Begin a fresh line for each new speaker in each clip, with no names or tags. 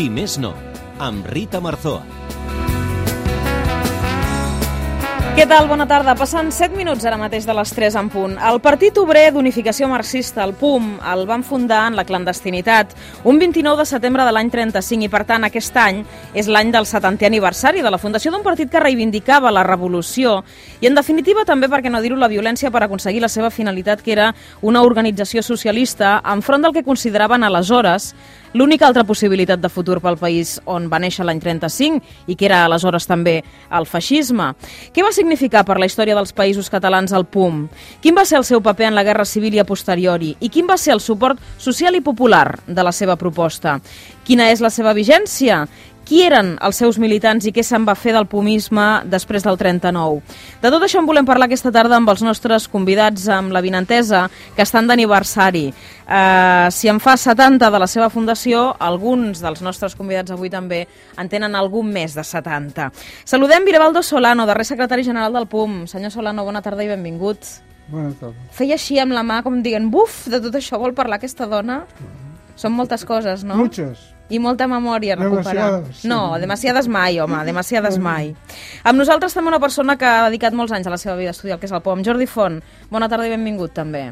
Si més no, amb Rita Marzoa.
Què tal? Bona tarda. Passen 7 minuts ara mateix de les 3 en punt. El Partit Obrer d'Unificació Marxista, el PUM, el van fundar en la clandestinitat un 29 de setembre de l'any 35 i, per tant, aquest any és l'any del 70è aniversari de la fundació d'un partit que reivindicava la revolució i, en definitiva, també, per què no dir-ho, la violència per aconseguir la seva finalitat, que era una organització socialista enfront del que consideraven aleshores l'única altra possibilitat de futur pel país on va néixer l'any 35 i que era aleshores també el feixisme. Què va significar per la història dels països catalans el PUM? Quin va ser el seu paper en la Guerra Civil i a posteriori? I quin va ser el suport social i popular de la seva proposta? Quina és la seva vigència? Qui eren els seus militants i què se'n va fer del pumisme després del 39? De tot això en volem parlar aquesta tarda amb els nostres convidats, amb l'avinentesa, que estan d'aniversari. Si en fa 70 de la seva fundació, alguns dels nostres convidats avui també en tenen algun més de 70. Saludem Virebaldo Solano, darrer secretari general del PUM. Senyor Solano, bona tarda i benvingut.
Bona tarda.
Feia així amb la mà, com dient, buf, de tot això vol parlar aquesta dona? Són moltes coses, no?
Muchas.
I molta memòria a recuperar.
Demasiades.
No, demasiades mai, home, demasiades mai. Amb nosaltres també una persona que ha dedicat molts anys a la seva vida a estudiar el que és el POM, Jordi Font. Bona tarda i benvingut, també.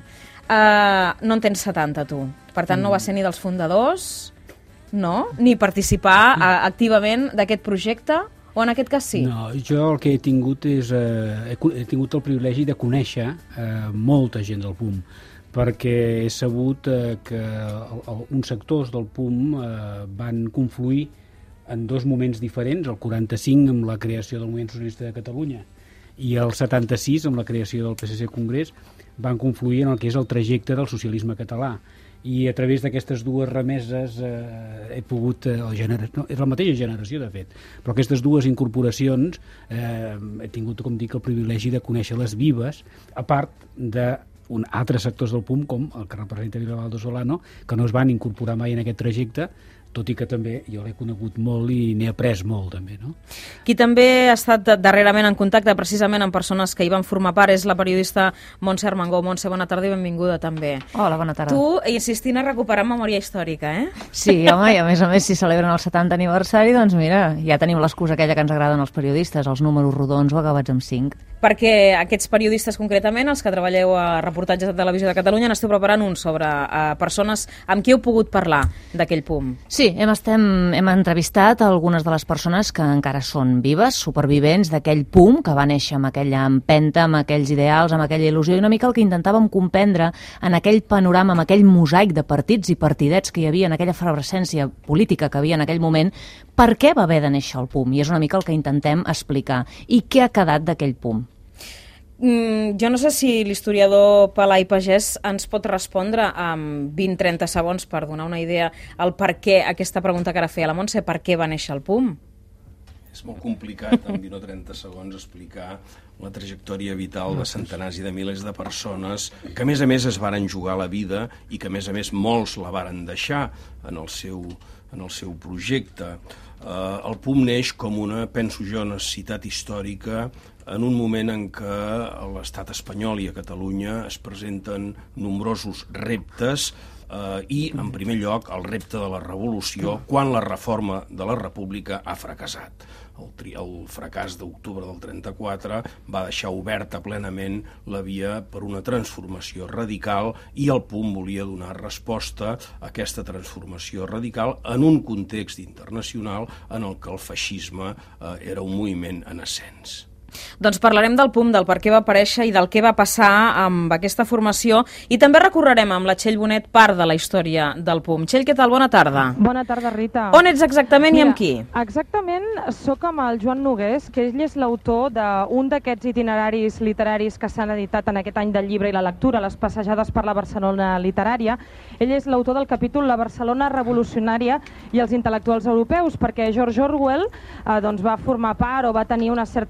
No en tens 70, tu. Per tant, no va ser ni dels fundadors, no? Ni participar activament d'aquest projecte, o en aquest cas sí?
No, jo el que he tingut és... he tingut el privilegi de conèixer molta gent del PUM, perquè he sabut que uns sectors del PUM van confluir en dos moments diferents, el 45 amb la creació del Moviment Socialista de Catalunya i el 76 amb la creació del PSC Congrés, van confluir en el que és el trajecte del socialisme català. I a través d'aquestes dues remeses he pogut... és la mateixa generació, de fet, però aquestes dues incorporacions he tingut, com dic, el privilegi de conèixer-les vives, a part de altres sectors del PUM, com el que representa Virebaldo Solano, que no es van incorporar mai en aquest trajecte, tot i que també jo l'he conegut molt i n'he après molt, també, no?
Qui també ha estat darrerament en contacte precisament amb persones que hi van formar part és la periodista Montse Armengou. Montse, bona tarda i benvinguda, també.
Hola, bona tarda.
Tu insistint a recuperar memòria històrica, eh?
Sí, home, i a més, si celebren el 70 aniversari, doncs mira, ja tenim l'excusa aquella que ens agraden els periodistes, els números rodons o acabats amb 5.
Perquè aquests periodistes concretament, els que treballeu a reportatges de Televisió de Catalunya, n'esteu preparant un sobre persones amb qui heu pogut parlar d'aquell PUM.
Sí, hem entrevistat algunes de les persones que encara són vives, supervivents d'aquell PUM, que va néixer amb aquella empenta, amb aquells ideals, amb aquella il·lusió, i una mica el que intentàvem comprendre en aquell panorama, amb aquell mosaic de partits i partidets que hi havia, en aquella efervescència política que havia en aquell moment, per què va haver de néixer el PUM? I és una mica el que intentem explicar. I què ha quedat d'aquell PUM?
Jo no sé si l'historiador Pelai Pagès ens pot respondre amb 20-30 segons per donar una idea al per què aquesta pregunta que ara feia la Montse, per què va néixer el PUM?
És molt complicat en 20 o 30 segons explicar la trajectòria vital de centenars i de milers de persones que a més es varen jugar la vida i que a més molts la varen deixar en el seu projecte. El PUM neix com una, penso jo, necessitat històrica en un moment en què a l'estat espanyol i a Catalunya es presenten nombrosos reptes i, en primer lloc, el repte de la revolució quan la reforma de la república ha fracassat. El fracàs d'octubre del 34 va deixar oberta plenament la via per una transformació radical i el PUM volia donar resposta a aquesta transformació radical en un context internacional en el que el feixisme era un moviment en ascens.
Doncs parlarem del PUM, del per què va aparèixer i del què va passar amb aquesta formació i també recorrerem amb la Txell Bonet part de la història del PUM. Txell, què tal? Bona tarda.
Bona tarda, Rita.
On ets exactament i amb qui?
Exactament, sóc amb el Joan Nogués, que ell és l'autor d'un d'aquests itineraris literaris que s'han editat en aquest any del llibre i la lectura, les passejades per la Barcelona literària. Ell és l'autor del capítol La Barcelona revolucionària i els intel·lectuals europeus, perquè George Orwell va formar part o va tenir una certa afiliació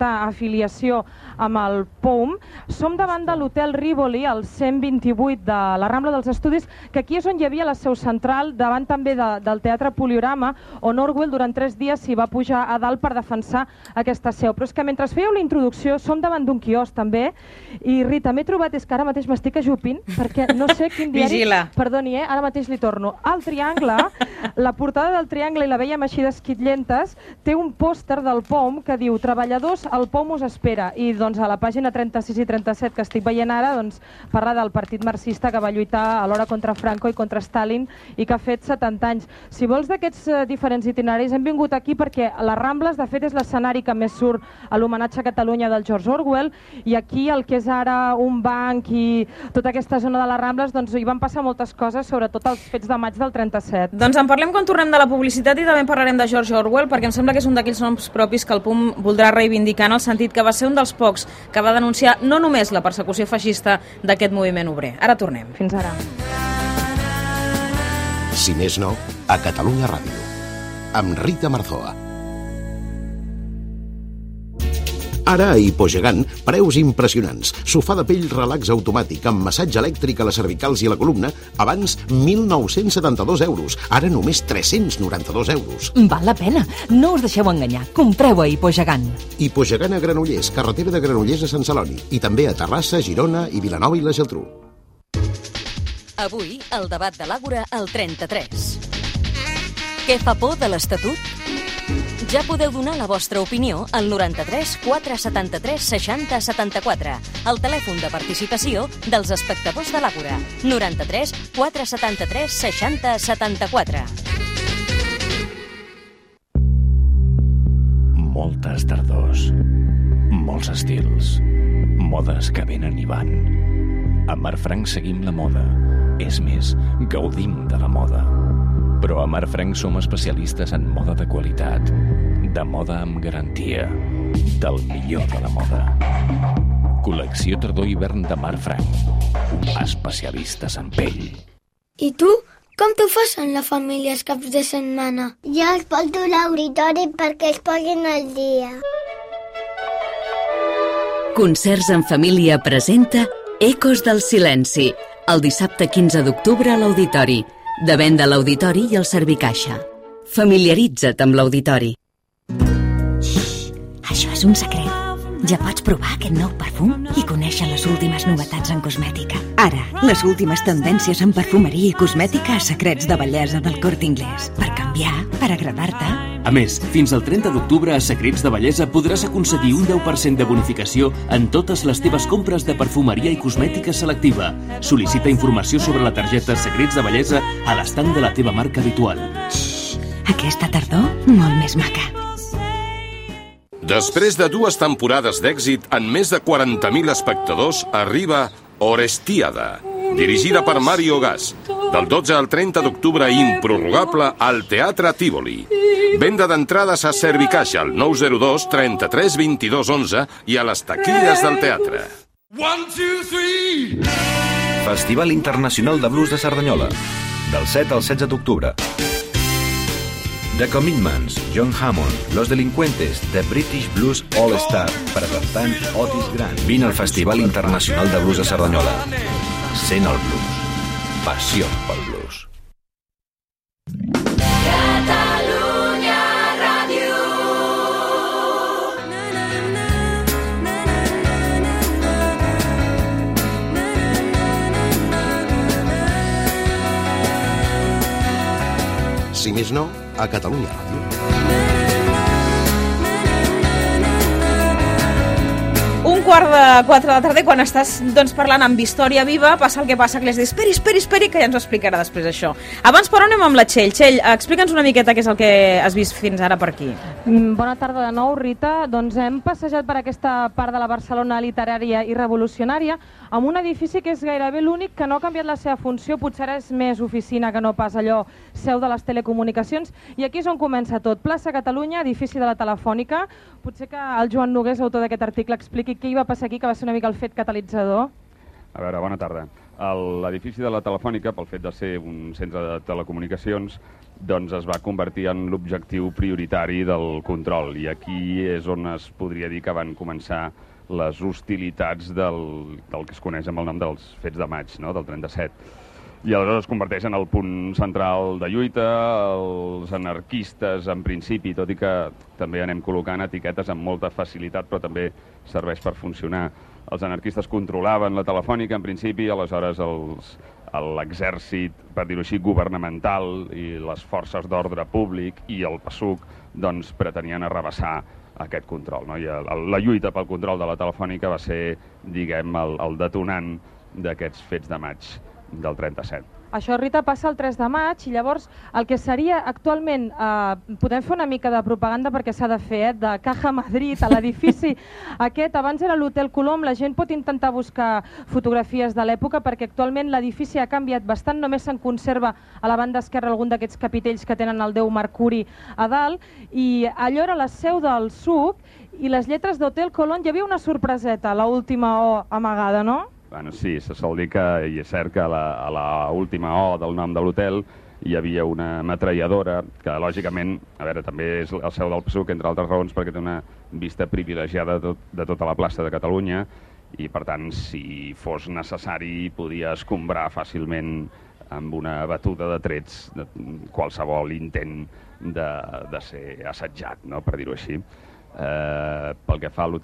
filiació amb el POUM. Som davant de l'Hotel Rivoli, el 128 de la Rambla dels Estudis, que aquí és on hi havia la seu central, davant també del Teatre Poliorama, on Orwell durant 3 dies s'hi va pujar a dalt per defensar aquesta seu. Però és que mentre fèieu la introducció som davant d'un quiosc també, i Rita, m'he trobat, és que ara mateix m'estic ajupint, perquè no sé quin diari...
Vigila.
Perdoni, ara mateix li torno. El Triangle, la portada del Triangle, i la veiem així d'esquitllentes, té un pòster del POUM que diu "Treballadors, el POUM us espera", i doncs a la pàgina 36 i 37 que estic veient ara doncs, parla del partit marxista que va lluitar alhora contra Franco i contra Stalin i que ha fet 70 anys. Si vols d'aquests diferents itineraris, hem vingut aquí perquè les Rambles, de fet, és l'escenari que més surt a l'homenatge a Catalunya del George Orwell, i aquí el que és ara un banc i tota aquesta zona de les Rambles, doncs hi van passar moltes coses, sobretot els fets de maig del 37.
Doncs en parlem quan tornem de la publicitat i també parlarem de George Orwell, perquè em sembla que és un d'aquells noms propis que el POUM voldrà reivindicar, en el sentit que va ser un dels pocs que va denunciar no només la persecució feixista d'aquest moviment obrer. Ara tornem.
Fins ara.
Si més no, a Catalunya Ràdio, amb Rita Marzoa. Ara a Hipogegant, preus impressionants. Sofà de pell relax automàtic amb massatge elèctric a les cervicals i a la columna, abans 1.972 euros, ara només 392 euros.
Val la pena, no us deixeu enganyar, compreu a Hipogegant.
Hipogegant a Granollers, carretera de Granollers a Sant Celoni, i també a Terrassa, Girona i Vilanova i la Geltrú.
Avui, el debat de l'Àgora al 33. Què fa por de l'Estatut? Ja podeu donar la vostra opinió al 93 473 60 74, el telèfon de participació dels espectadors de l'Àgora. 93 473 60 74.
Moltes tardors, molts estils, modes que venen i van. A Marfranc seguim la moda, és més, gaudim de la moda. Però a Marfranc som especialistes en moda de qualitat, de moda amb garantia, del millor de la moda. Col·lecció tardor-hivern de Marfranc, especialistes en pell.
I tu, com t'ho fas en la família els caps de setmana?
Jo els porto a l'auditori perquè es posin al dia.
Concerts en família presenta Ecos del silenci, el dissabte 15 d'octubre a l'Auditori. De venda a l'Auditori i al Servicaixa. Familiaritza't amb l'Auditori.
Això és un secret. Ja pots provar aquest nou perfum i conèixer les últimes novetats en cosmètica. Ara, les últimes tendències en perfumeria i cosmètica a Secrets de Bellesa del Corte Inglés. Per canviar, per agradar-te.
A més, fins al 30 d'octubre a Secrets de Bellesa podràs aconseguir un 10% de bonificació en totes les teves compres de perfumeria i cosmètica selectiva. Sol·licita informació sobre la targeta Secrets de Bellesa a l'estant de la teva marca habitual.
Aquesta tardor, molt més maca.
Després de 2 temporades d'èxit en més de 40.000 espectadors, arriba Orestiada, dirigida per Mario Gas. Del 12 al 30 d'octubre, improrrogable al Teatre Tívoli. Venda d'entrades a Servicaixa al 902 33 22 11 i a les taquilles del teatre.
1, 2, 3. Festival Internacional de Blues de Cerdanyola, del 7 al 16 d'octubre. The Commitments, John Hammond, Los Delincuentes, The British Blues All Star, presentant Otis Grant. Vine al Festival Internacional de Blues de Cerdanyola. Sent el blues. Passió pel blues.
Catalunya Ràdio.
Si més no, a Catalunya Ràdio.
Un quart de 4 de la tarda, quan estàs parlant amb Història Viva, passa el que passa, que li has dit esperi, que ja ens ho explicarà després això. Abans, però, anem amb la Txell. Txell, explica'ns una miqueta què és el que has vist fins ara per aquí.
Bona tarda de nou, Rita. Doncs hem passejat per aquesta part de la Barcelona literària i revolucionària amb un edifici que és gairebé l'únic que no ha canviat la seva funció, potser ara és més oficina que no pas allò seu de les telecomunicacions, i aquí és on comença tot. Plaça Catalunya, edifici de la Telefònica. Potser que el Joan Nogués, autor d'aquest article, expliqui què hi va passar aquí, que va ser una mica el fet catalitzador.
A veure, bona tarda. L'edifici de la Telefònica, pel fet de ser un centre de telecomunicacions, doncs es va convertir en l'objectiu prioritari del control, i aquí és on es podria dir que van començar les hostilitats del que es coneix amb el nom dels Fets de Maig, no?, del 37. I aleshores es converteix en el punt central de lluita. Els anarquistes, en principi, tot i que també anem col·locant etiquetes amb molta facilitat, però també serveix per funcionar. Els anarquistes controlaven la Telefònica, en principi, aleshores l'exèrcit, per dir-ho així, governamental i les forces d'ordre públic i el PSUC doncs, pretenien arrabassar aquest control, no? I la lluita pel control de la Telefònica va ser, diguem, el detonant d'aquests Fets de Maig del 37.
Això, Rita, passa el 3 de maig i llavors el que seria actualment, podem fer una mica de propaganda perquè s'ha de fer, de Caja Madrid, a l'edifici aquest, abans era l'Hotel Colom, la gent pot intentar buscar fotografies de l'època perquè actualment l'edifici ha canviat bastant, només se'n conserva a la banda esquerra algun d'aquests capitells que tenen el déu Mercuri a dalt, i allò era la seu del SUC i les lletres d'Hotel Colom, hi havia una sorpreseta, l'última O amagada, no?
Bueno, sí, se sol dir que, i és cert que a l'última O del nom de l'hotel hi havia una metralladora que, lògicament, a veure, també és el seu del PSUC, entre altres raons, perquè té una vista privilegiada de tota la plaça de Catalunya i, per tant, si fos necessari, podia escombrar fàcilment amb una batuda de trets de qualsevol intent de ser assetjat, no?, per dir-ho així. Pel que fa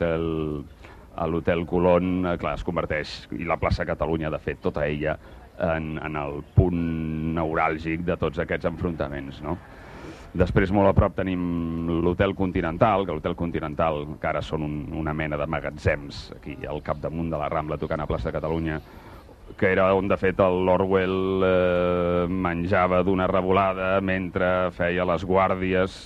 a l'Hotel Colón, clar, es converteix, i la plaça Catalunya, de fet, tota ella, en el punt neuràlgic de tots aquests enfrontaments, no? Després, molt a prop, tenim l'Hotel Continental, que l'Hotel Continental, que ara són una mena de magatzems, aquí al capdamunt de la Rambla, tocant a plaça Catalunya, que era on, de fet, l'Orwell menjava d'una revolada mentre feia les guàrdies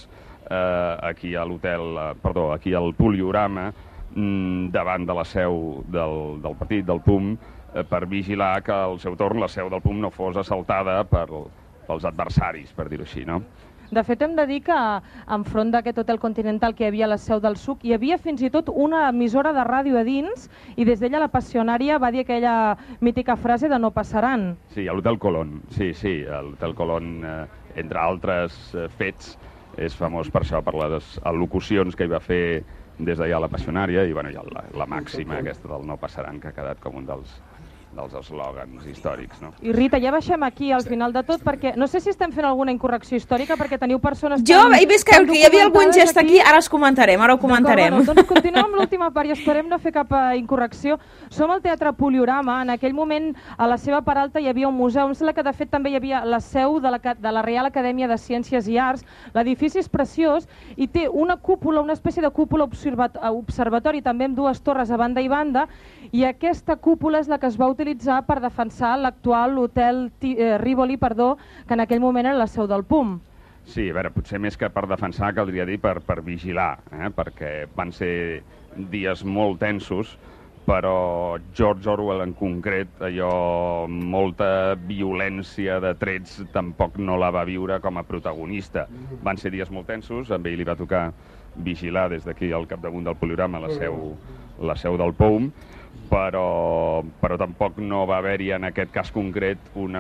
aquí a l'hotel, perdó, aquí al Poliorama, davant de la seu del partit, del PUM, per vigilar que al seu torn la seu del PUM no fos assaltada pels adversaris, per dir-ho així, no?
De fet, hem de dir que enfront d'aquest Hotel Continental que hi havia la seu del SUC, hi havia fins i tot una emissora de ràdio a dins i des d'ella la passionària va dir aquella mítica frase de no passaran.
Sí, a l'Hotel Colón, sí, l'Hotel Colón, entre altres fets, és famós per això, per les al·locucions que hi va fer des d'allà a la passionària i, bueno, ja la màxima aquesta del no passaran, que ha quedat com un dels eslògans històrics, no?
I Rita, ja baixem aquí al final de tot, perquè no sé si estem fent alguna incorrecció històrica, perquè teniu persones...
Jo he vist que hi havia algun gest aquí, ara ho comentarem.
Bueno, doncs continuem amb l'última part i esperem no fer cap incorrecció. Som al Teatre Poliorama, en aquell moment a la seva part alta hi havia un museu, em sembla que de fet també hi havia la seu de la Reial Acadèmia de Ciències i Arts. L'edifici és preciós i té una cúpula, una espècie de cúpula observatori, també amb dues torres a banda i banda, i aquesta cúpula és la que es va utilitzar per defensar l'actual Hotel Rivoli, que en aquell moment era la seu del PUM.
Sí, a veure, potser més que per defensar, caldria dir per vigilar, perquè van ser dies molt tensos, però George Orwell en concret, allò, molta violència de trets, tampoc no la va viure com a protagonista. Van ser dies molt tensos, a ell li va tocar vigilar des d'aquí al capdamunt del Poliorama la seu del POUM, però tampoc no va haver-hi en aquest cas concret un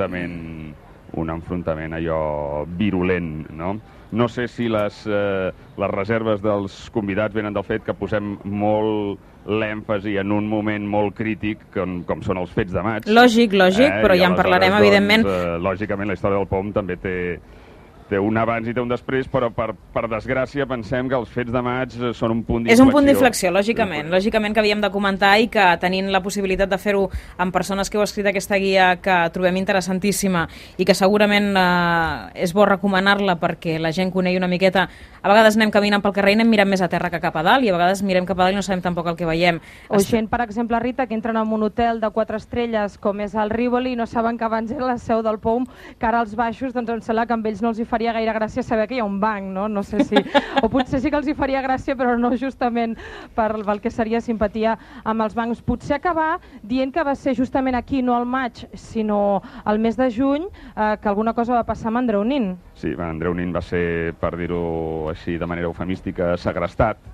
enfrontament allò virulent, no? No sé si les reserves dels convidats venen del fet que posem molt l'èmfasi en un moment molt crític com són els Fets de Maig.
Lògic, però ja en parlarem, evidentment.
Lògicament la història del POM també té un abans i té un després, però per desgràcia pensem que els Fets de Maig són un punt d'inflexió.
És un punt d'inflexió, lògicament. Lògicament que havíem de comentar i que tenint la possibilitat de fer-ho amb persones que heu escrit aquesta guia que trobem interessantíssima i que segurament és bo recomanar-la perquè la gent conegui una miqueta. A vegades anem caminant pel carrer i anem mirant més a terra que cap a dalt i a vegades mirem cap a dalt i no sabem tampoc el que veiem.
O gent, per exemple, Rita, que entren en un hotel de 4 estrelles com és el Rivoli i no saben que abans era la seu del POUM, que ara als baixos, doncs em sembla que amb ells no els hi faria gaire gràcia saber que hi ha un banc, no? No sé si... O potser sí que els hi faria gràcia, però no justament pel que seria simpatia amb els bancs. Potser acabar dient que va ser justament aquí, no al maig, sinó al mes de juny, que alguna cosa va passar amb Andreu Nin.
Sí, Andreu Nin va ser, per dir-ho així de manera eufemística, segrestat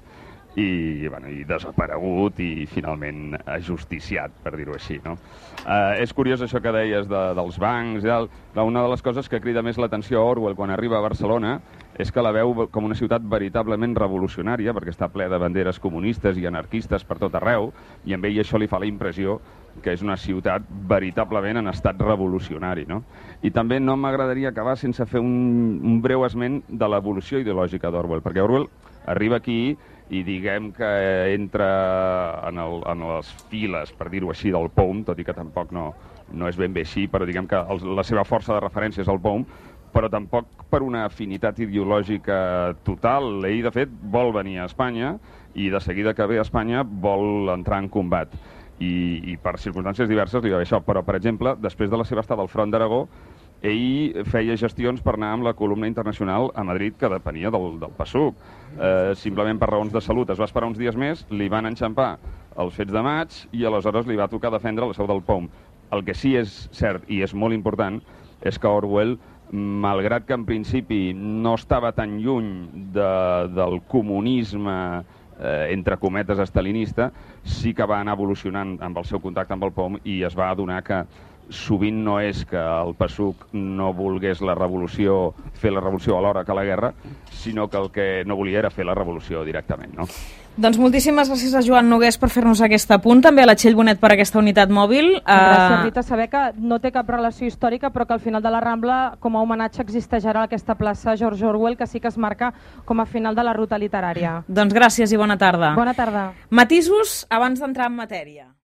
i desaparegut i finalment ajusticiat, per dir-ho així, no? És curiós això que deies dels bancs i tal. Una de les coses que crida més l'atenció a Orwell quan arriba a Barcelona és que la veu com una ciutat veritablement revolucionària, perquè està ple de banderes comunistes i anarquistes per tot arreu, i amb ell això li fa la impressió que és una ciutat veritablement en estat revolucionari, no? I també no m'agradaria acabar sense fer un breu esment de l'evolució ideològica d'Orwell, perquè Orwell arriba aquí i diguem que entra en les files, per dir-ho així, del POUM, tot i que tampoc no és ben bé així, però diguem que la seva força de referència és el POUM, però tampoc per una afinitat ideològica total. Ell, de fet, vol venir a Espanya i de seguida que ve a Espanya vol entrar en combat. I per circumstàncies diverses li va bé això, però, per exemple, després de la seva estada al Front d'Aragó, ell feia gestions per anar amb la columna internacional a Madrid, que depenia del PSUC. Simplement per raons de salut. Es va esperar uns dies més, li van enxampar els fets de maig i aleshores li va tocar defendre la seu del POUM. El que sí és cert i és molt important és que Orwell, malgrat que en principi no estava tan lluny del comunisme entre cometes estalinista, sí que va anar evolucionant amb el seu contacte amb el POUM i es va adonar que sovint no és que el PSUC no volgués fer la revolució alhora que la guerra, sinó que el que no volia era fer la revolució directament, no?
Doncs moltíssimes gràcies a Joan Nogués per fer-nos aquest apunt, també a la Txell Bonet per aquesta unitat mòbil.
Gràcies, Rita, saber que no té cap relació històrica, però que al final de la Rambla, com a homenatge, existeixerà aquesta plaça George Orwell, que sí que es marca com a final de la ruta literària.
Doncs gràcies i bona tarda.
Bona tarda.
Matisos abans d'entrar en matèria.